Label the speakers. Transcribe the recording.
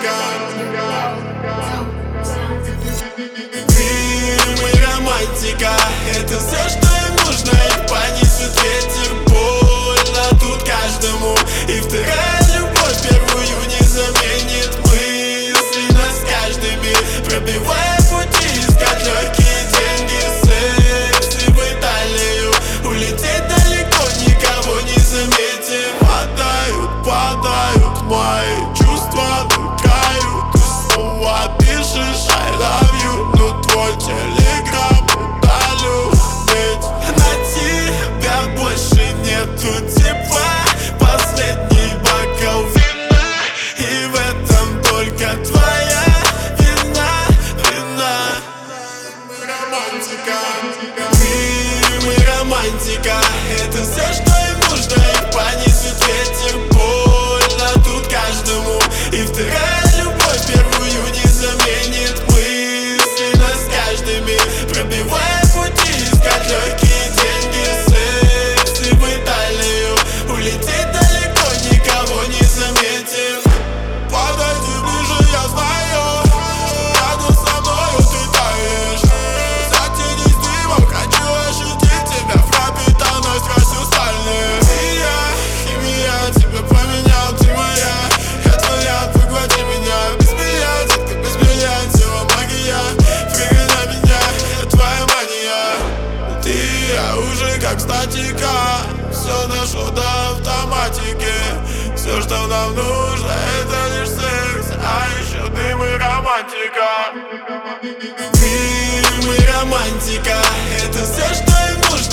Speaker 1: романтика. Фильм и романтика — это все, что им нужно. Их понесет ветер, больно тут каждому. И вторая любовь первую не заменит мысли нас каждыми, пробивая пути, искать легкие деньги, секс и в Италию. Улететь далеко, никого не заметив. Падают мои чувства, тукают. Ты снова пишешь I love you, но твой телеграм удалю. Ведь на тебя больше нету тепла. Последний бокал вина, и в этом только твоя вина. Романтика. Мы романтика — это все, что им нужно. Их понесет ветер, больно тут каждому. И вторая любовь первую не заменит мысли нас каждыми, пробивая пути, искать легкие деньги, секс и в Италию. Улететь далеко, никого не заметив. Подойди ближе, я знаю, рядом со мною ты таешь. Затянись дымом, хочу ощутить тебя, пропитанность красью стальных. Химия, тебя поменял, ты моя. Я твоя, поглоти меня. Без меня, детка, без меня, тело магия. Прыгай на меня, я твоя мания. Ты, я уже как статика. Все дошло до автоматики. Все, что нам нужно, это лишь секс, а еще дым и романтика. Дым и романтика — это все, что им нужно.